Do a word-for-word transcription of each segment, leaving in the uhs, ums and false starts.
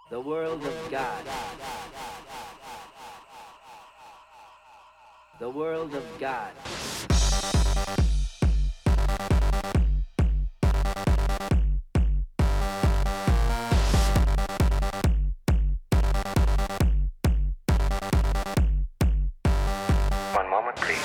The world of God. The world of God. One moment, please.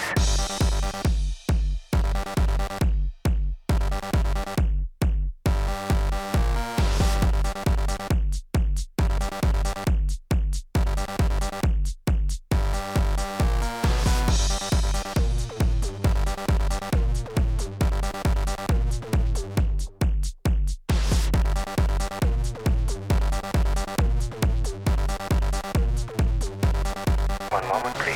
One moment, please.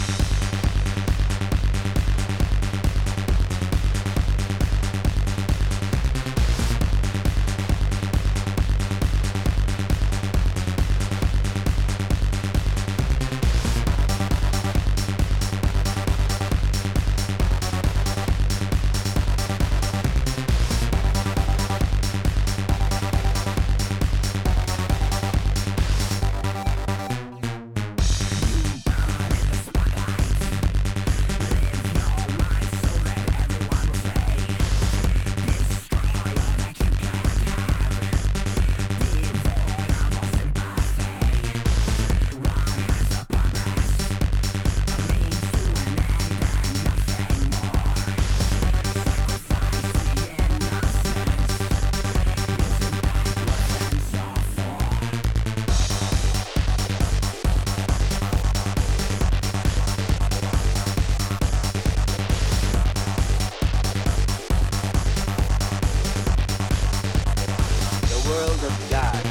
World of God.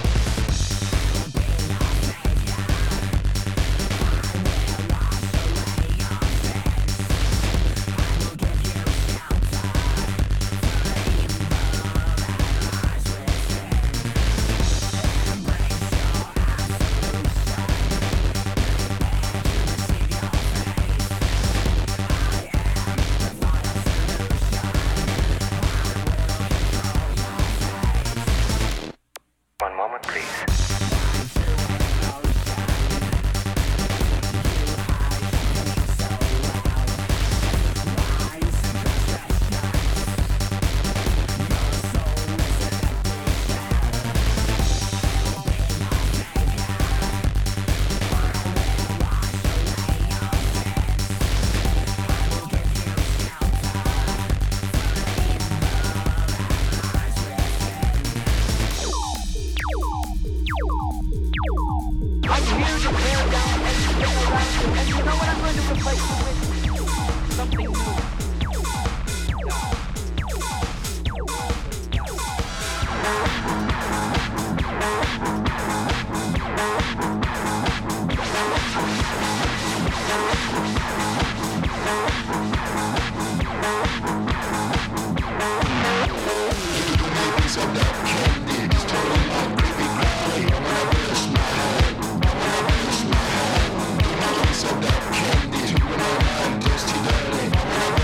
One moment, please. I'm here to tear down everything around you, and you know what I'm going to replace it with? Something new. Said that candy, when I'm tasty dirty.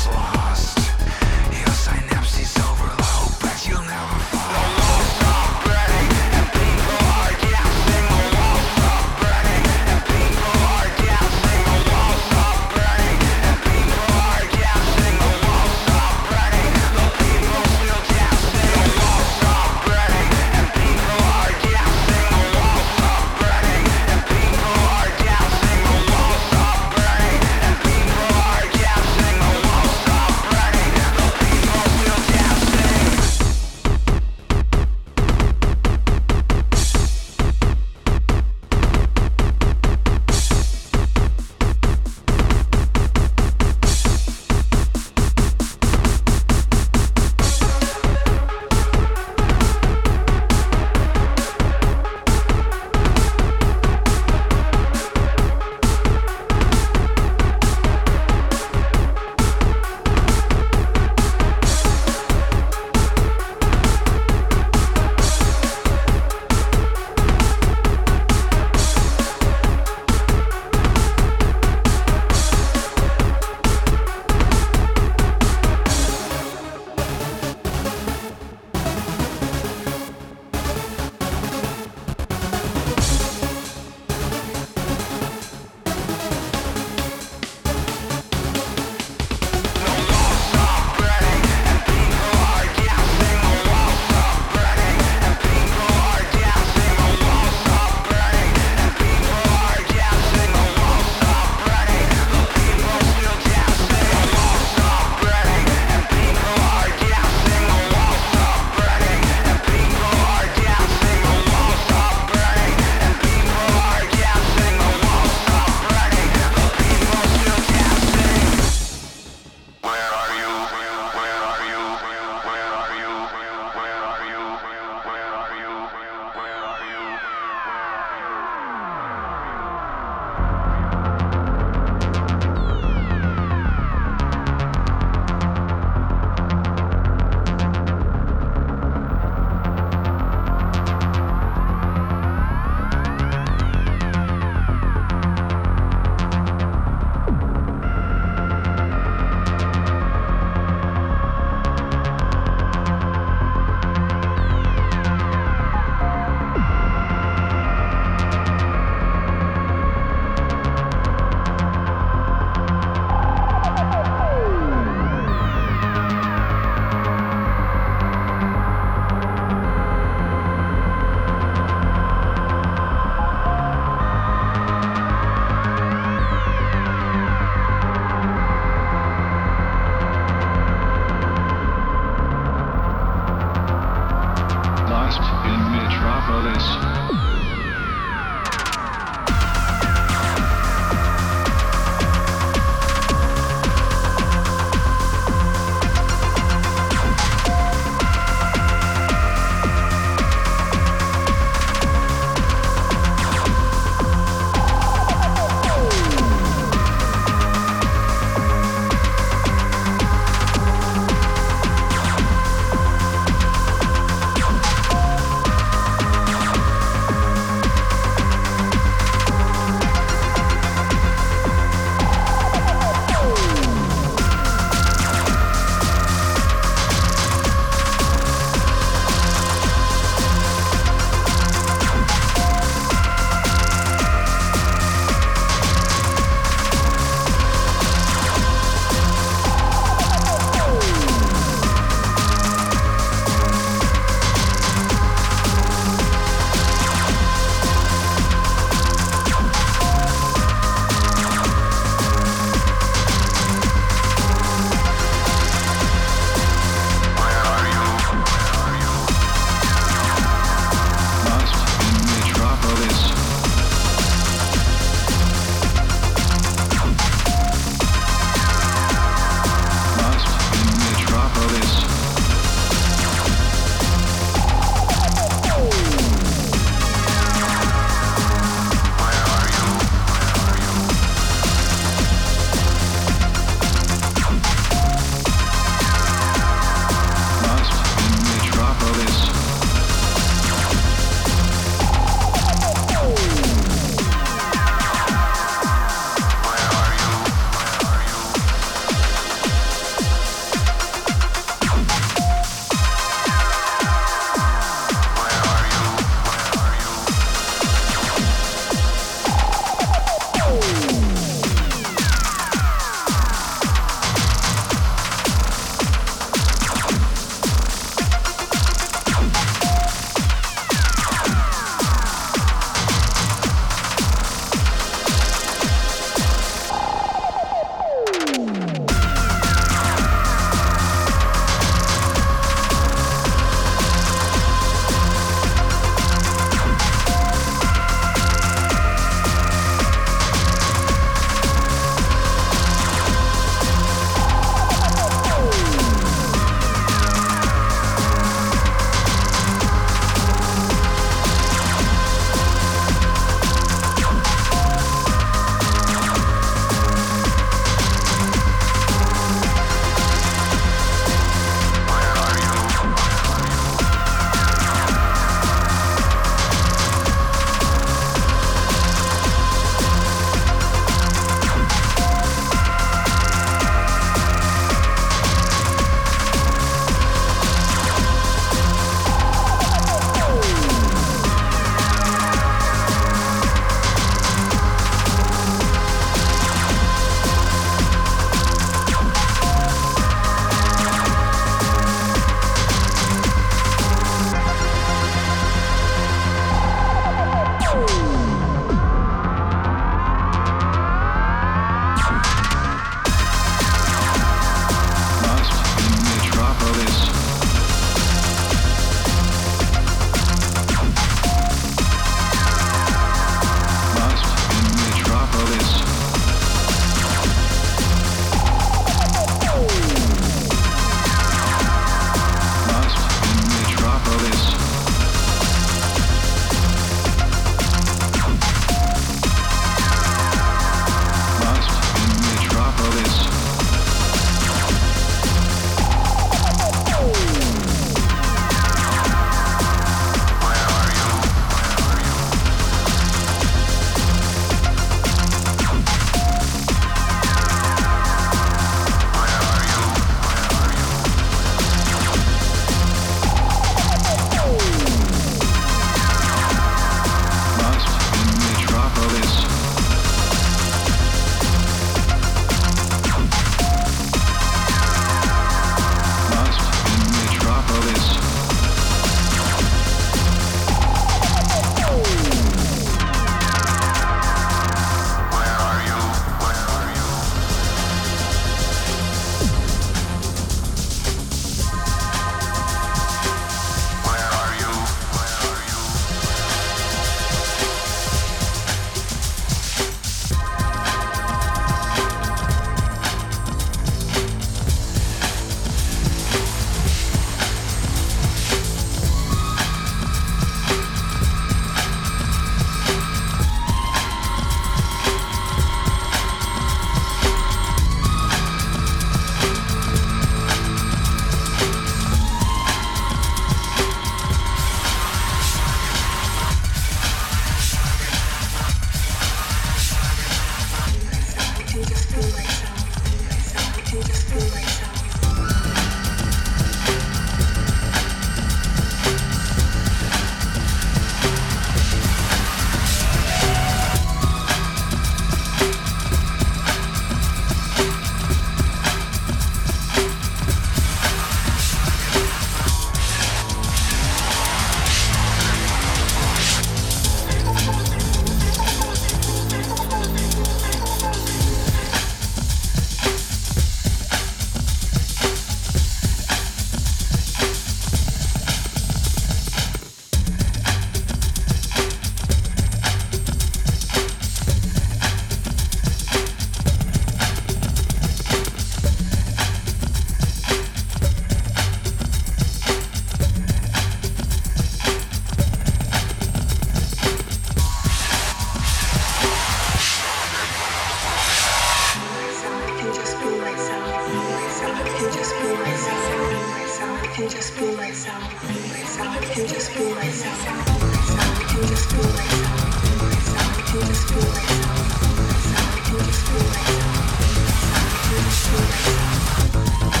can just be myself. I can just be myself. I can just be myself. I can just be myself. I can just be myself. I can just be myself.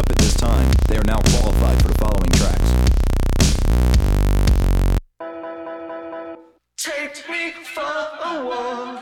up at this time. They are now qualified for the following tracks. Take me for a walk.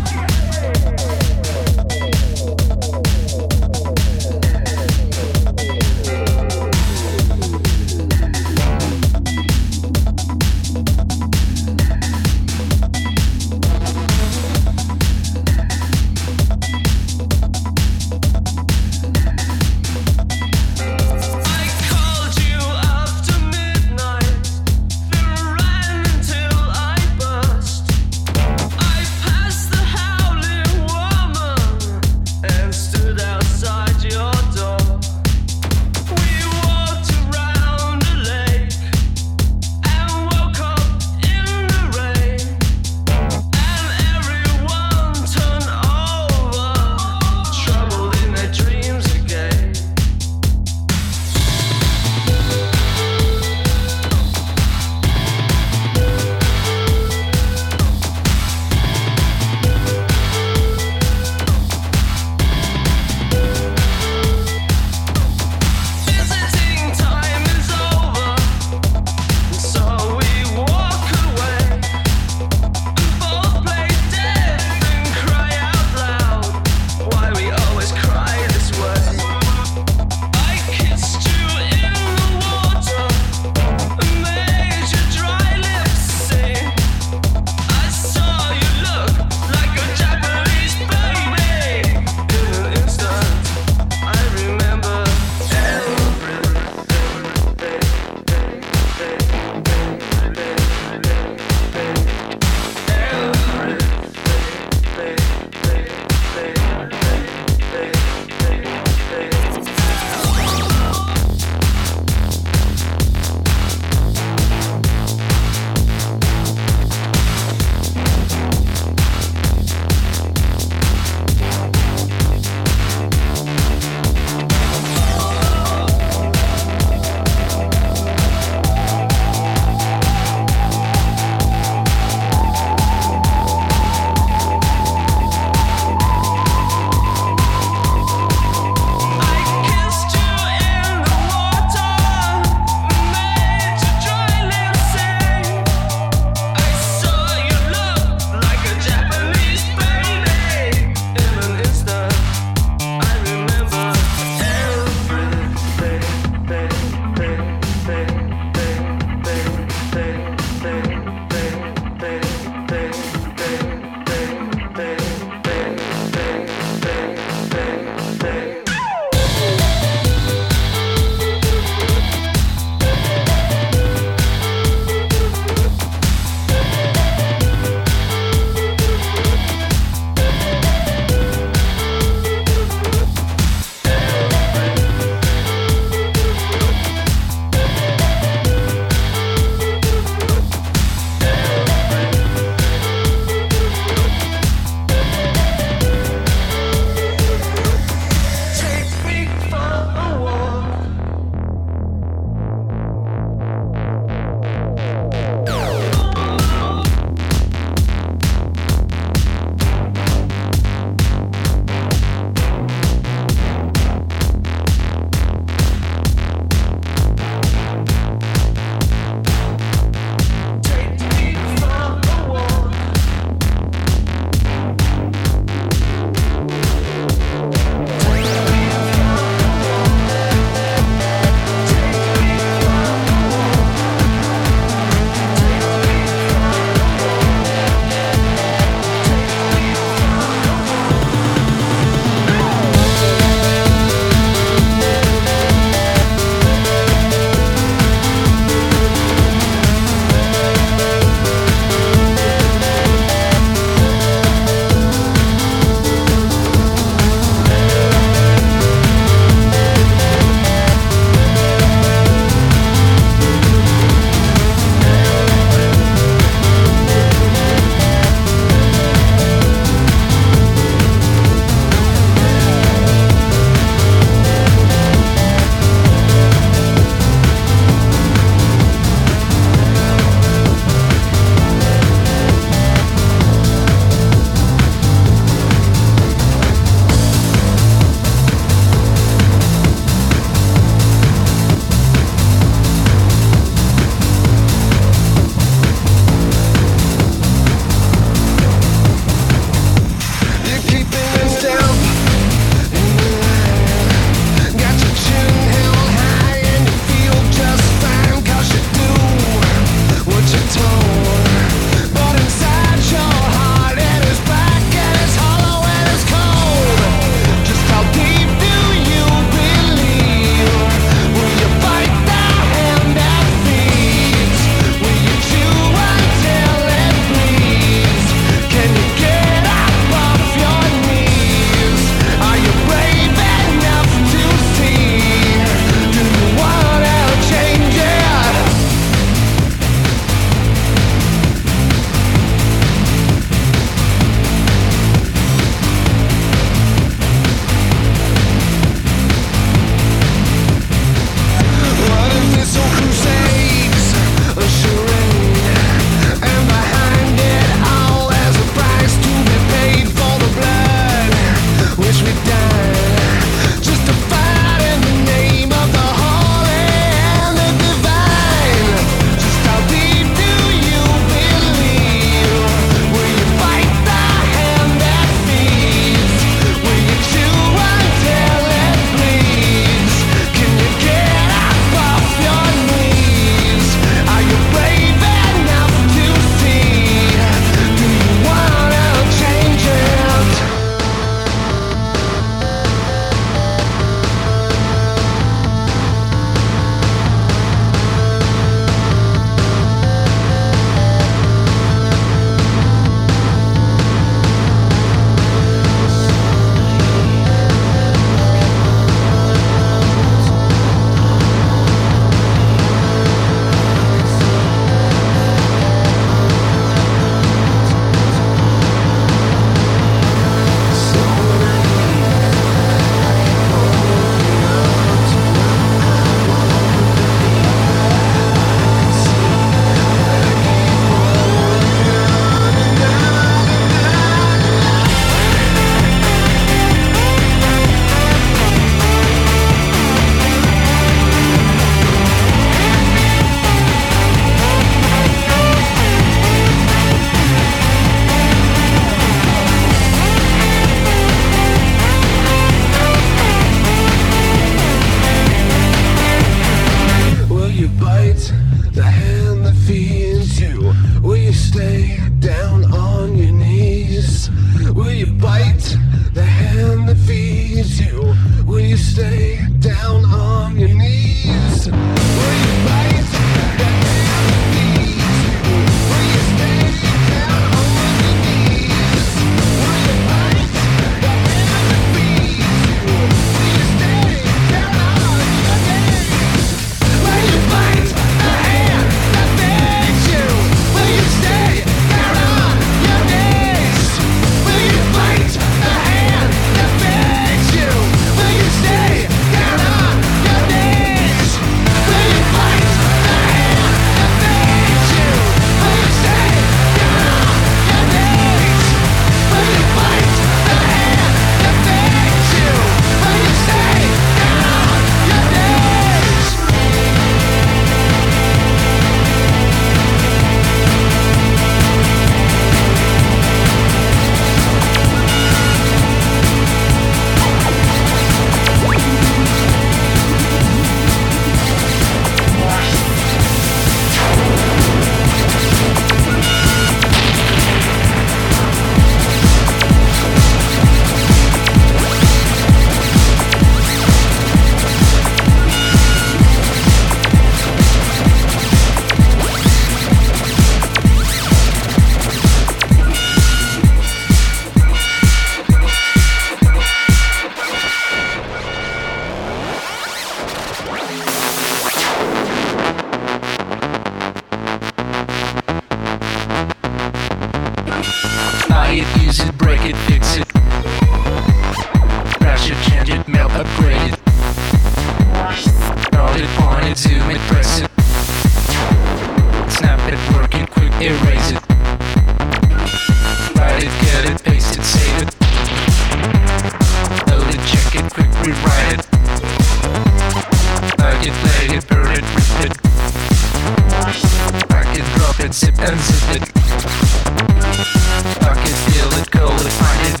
Buy it, use it, break it, fix it. Crash it, change it, melt, upgrade it. Roll it, point it, zoom it, press it. Snap it, work it, quick erase it. Write it, get it, paste it, save it. Load it, check it, quick rewrite it. Like it, play it, burn it, rip it. Pack it, drop it, zip and zip it. Lock it, fill it, call it, find it.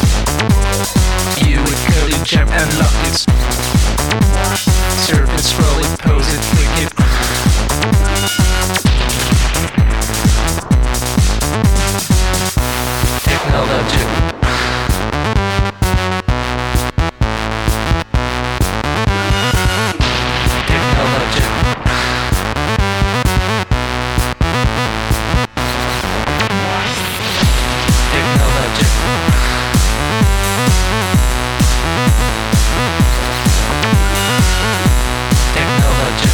View it, code it, jump and lock it. Surf it, scroll it, pose it, click it. Technology. Technology. Technology. Technology.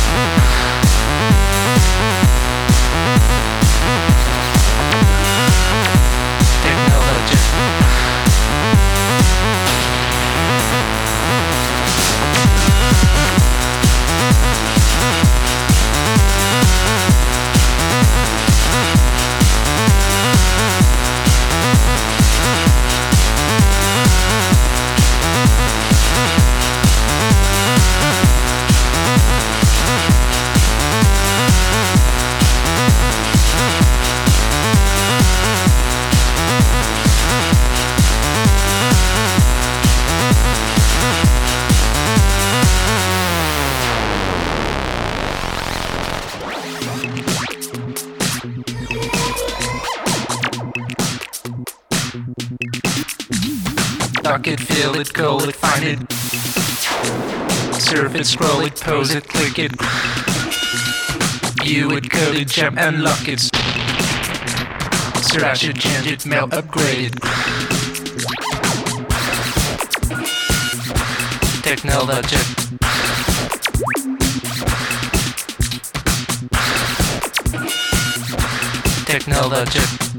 Technology. Lock it, fill it, call it, find it. Surf it, scroll it, pose it, click it. View it, code it, jump and lock it. Scratch it, change it, melt, upgrade it. Technology. Technology.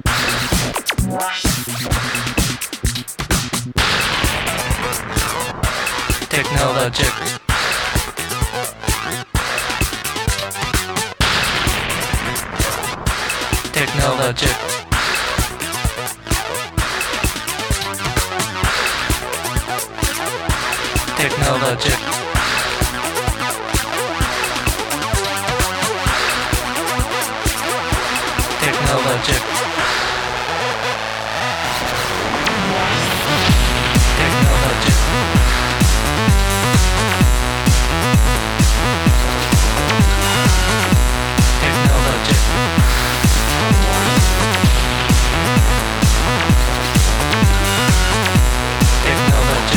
Technology. Technology. Technology. Technology. Technology. Technology. Technology.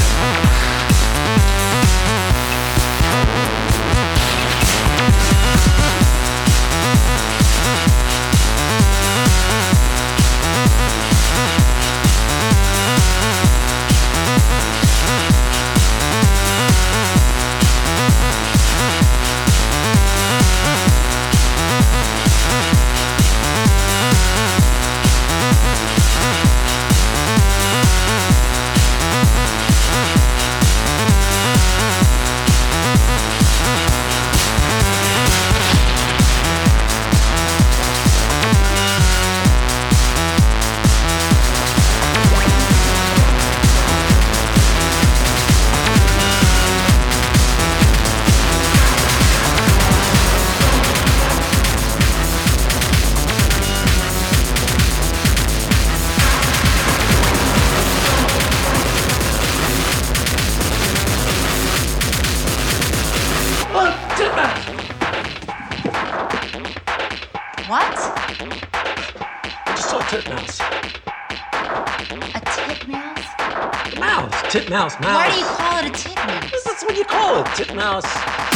What? I just saw titmouse. A titmouse? Mouse. Titmouse. Mouse. Why do you call it a titmouse? That's what you call it. Titmouse.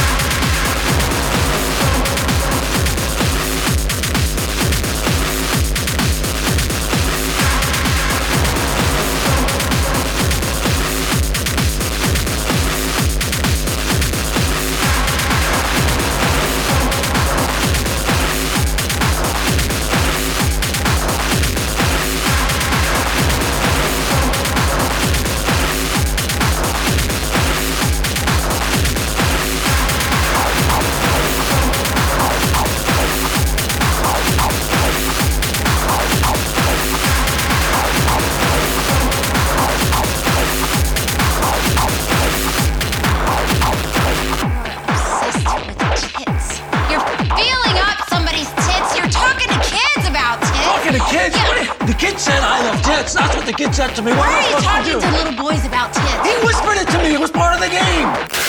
tits. That's what the kid said to me. What Why am I are you supposed to talking do? to little boys about tits? He whispered it to me. It was part of the game.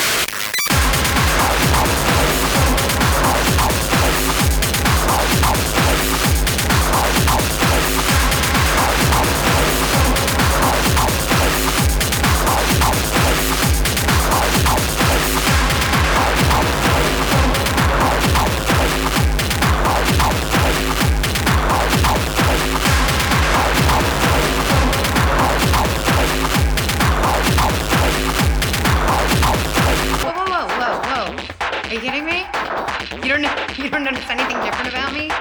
Whoa, whoa, whoa, whoa, whoa. Are you kidding me? You don't know, you don't notice anything different about me?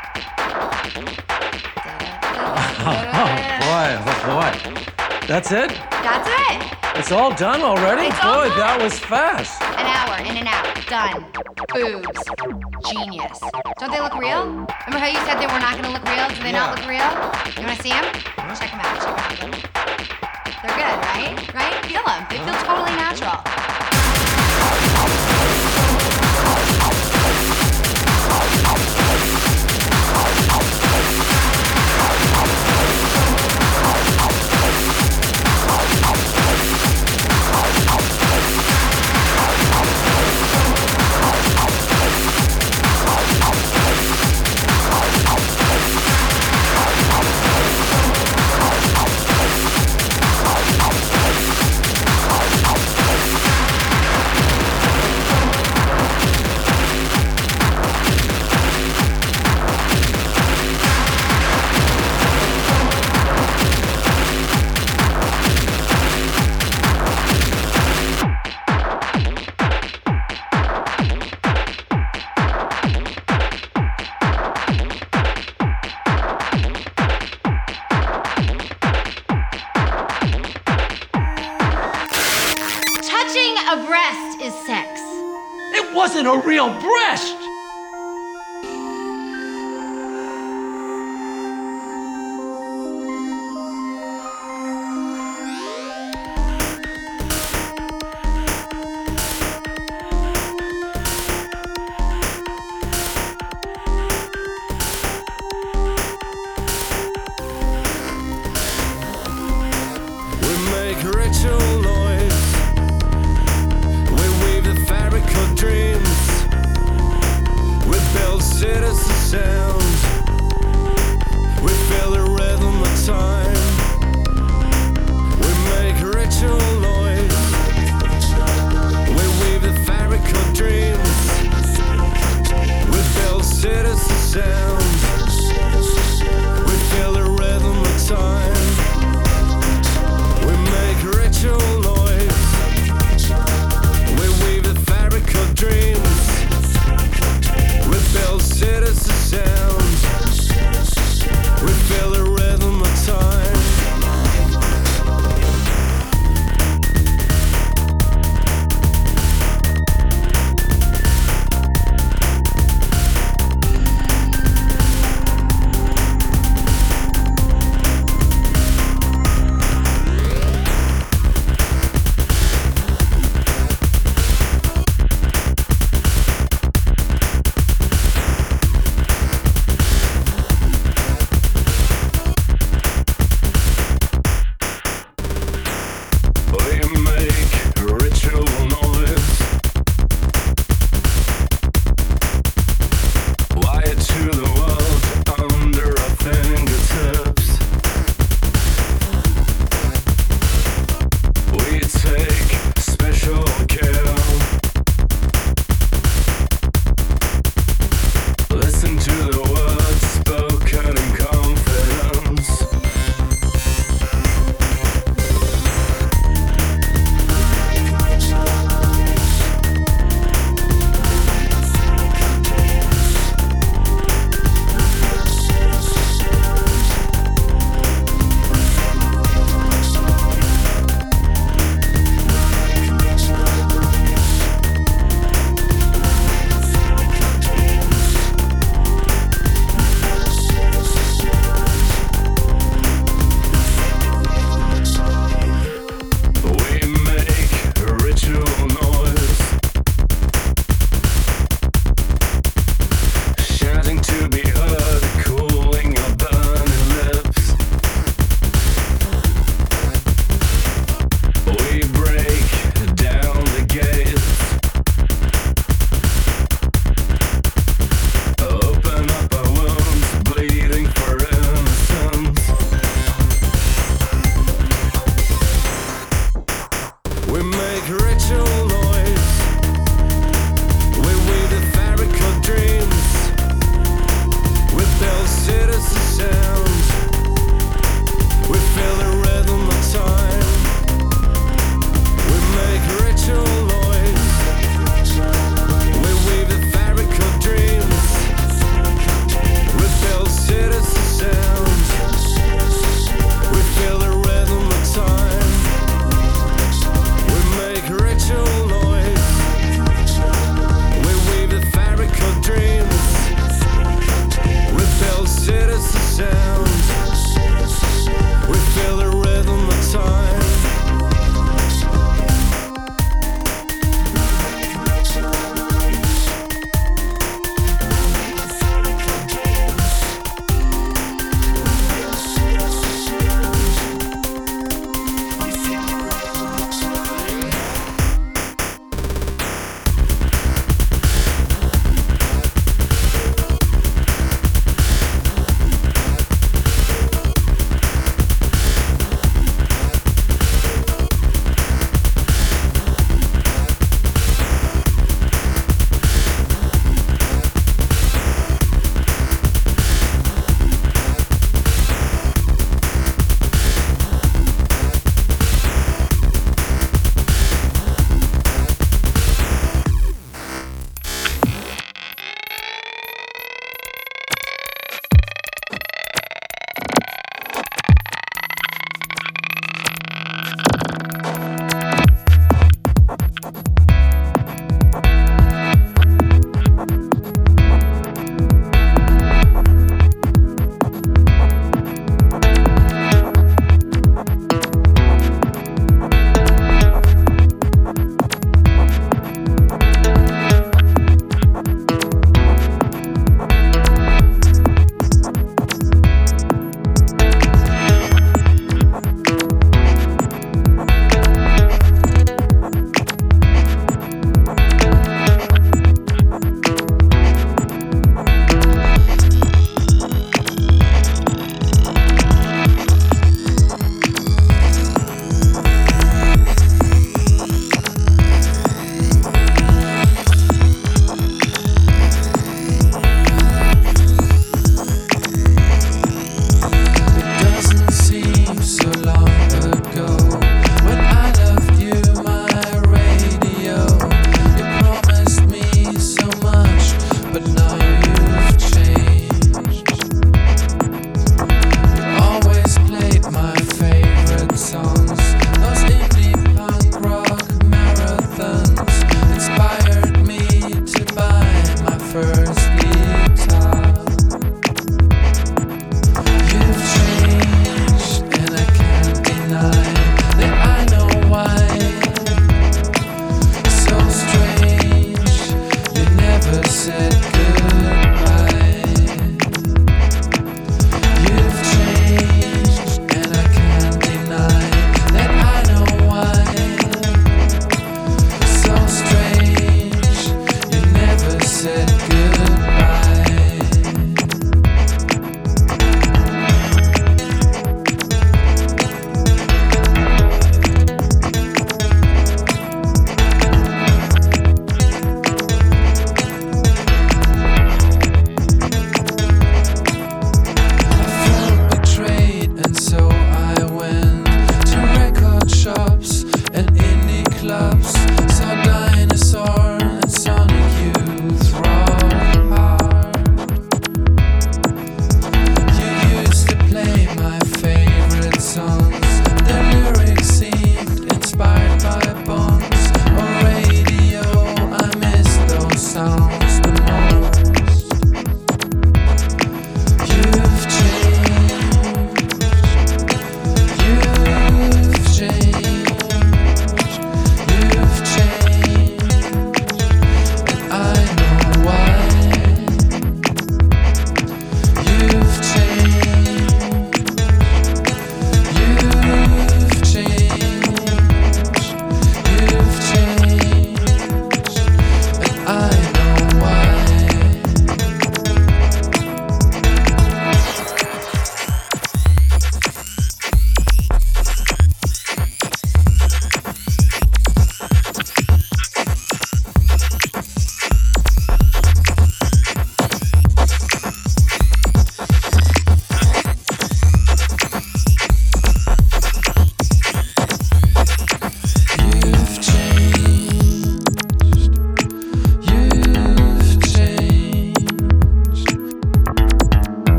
Boy, oh boy. That's it? That's it. It's all done already? It's all Boy, done. that was fast. An hour, in and out, done. Boobs. Genius. Don't they look real? Remember how you said they were not gonna look real? Do they Yeah. not look real? You wanna see them? Check them out, check them out. They're good, right? Right? Feel them. They feel totally natural. Touching a breast is sex. It wasn't a real breast. We make ritual noise. We weave the fabric of dreams.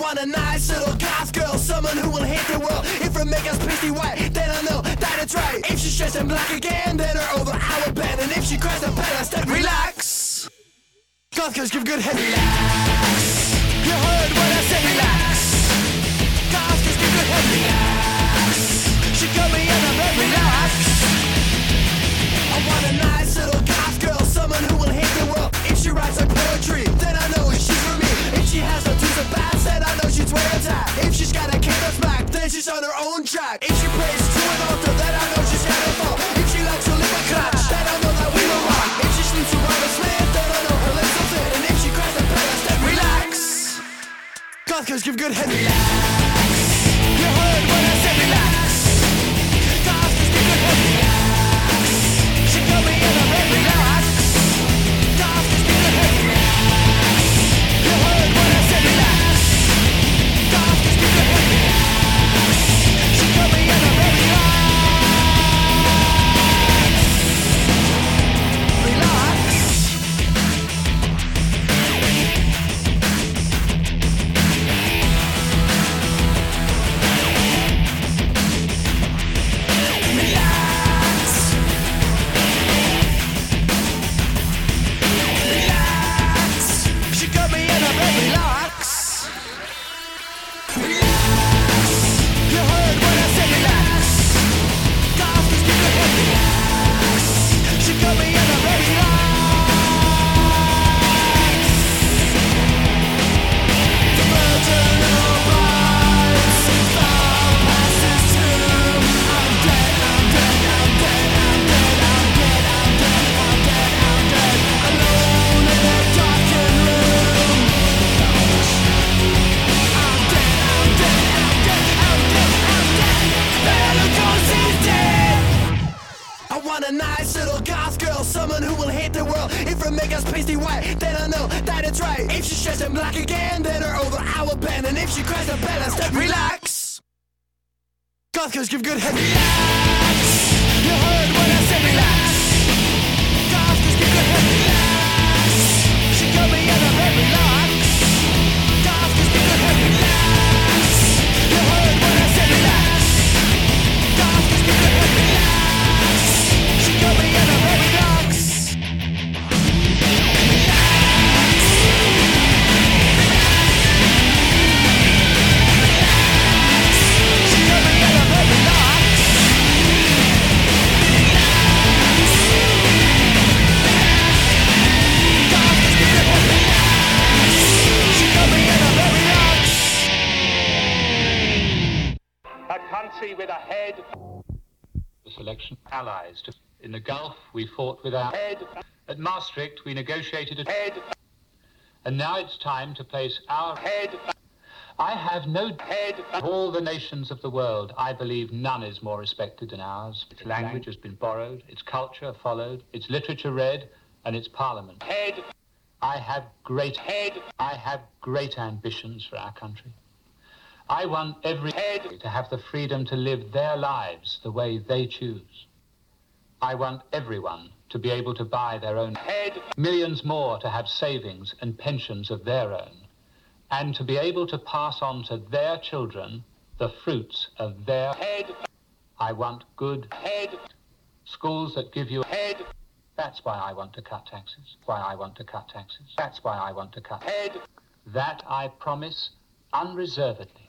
want a nice little goth girl, someone who will hate the world. If her makeup's pasty white, then I know that it's right. If she's dressed in black again, then her over our bed. And if she cries a bed, I step relax. Goth girls give good head. Relax. You heard what I said, relax. Goth girls give good head. Relax. She got me and I'm very relax. I want a nice little goth girl, someone who will hate the world. If she writes like poetry, then I know she's for me. If she has no twos or bats, then I know she's where it's at. If she's got a canvas back, then she's on her own track. If she prays to an altar, then I know she's gonna fall. If she likes to live a clutch, then I know that we will rock. If she sleeps with Robert Smith, then I know her lips will fit. And if she cries a bed, I step relax. Goth girls give good head. Relax. You heard what I said, relax. Goth girls give good head. Relax. She got me in a red, relax. Goth girls give good head. Relax. You heard what I said, relax. Goth girls give good head. Relax. She got me in a red, relax. Relax. A nice little goth girl, someone who will hate the world. If her makeup's pasty white, then I know that it's right. If she's dressed in black again, then her over our bed. And if she cries a bed, I step relax. Goth girls give good head. Relax. You heard what I said, relax. Goth girls give good head. Relax. She got me in a bed, relax. Goth girls give good head. Relax. You heard what I said, relax. Goth girls give good head. Relax. Got me in a heavy box. She got me in a heavy box. She got me in a heavy box. A country with a head. The selection allies to. In the Gulf, we fought with our head. At Maastricht, we negotiated a head. And now it's time to place our head. I have no head. Of all the nations of the world, I believe none is more respected than ours. Its language has been borrowed, its culture followed, its literature read, and its parliament. Head. I have great head. I have great ambitions for our country. I want every head to have the freedom to live their lives the way they choose. I want everyone to be able to buy their own head, millions more to have savings and pensions of their own, and to be able to pass on to their children the fruits of their head. I want good head, schools that give you head. That's why I want to cut taxes, why I want to cut taxes. That's why I want to cut head. That I promise unreservedly.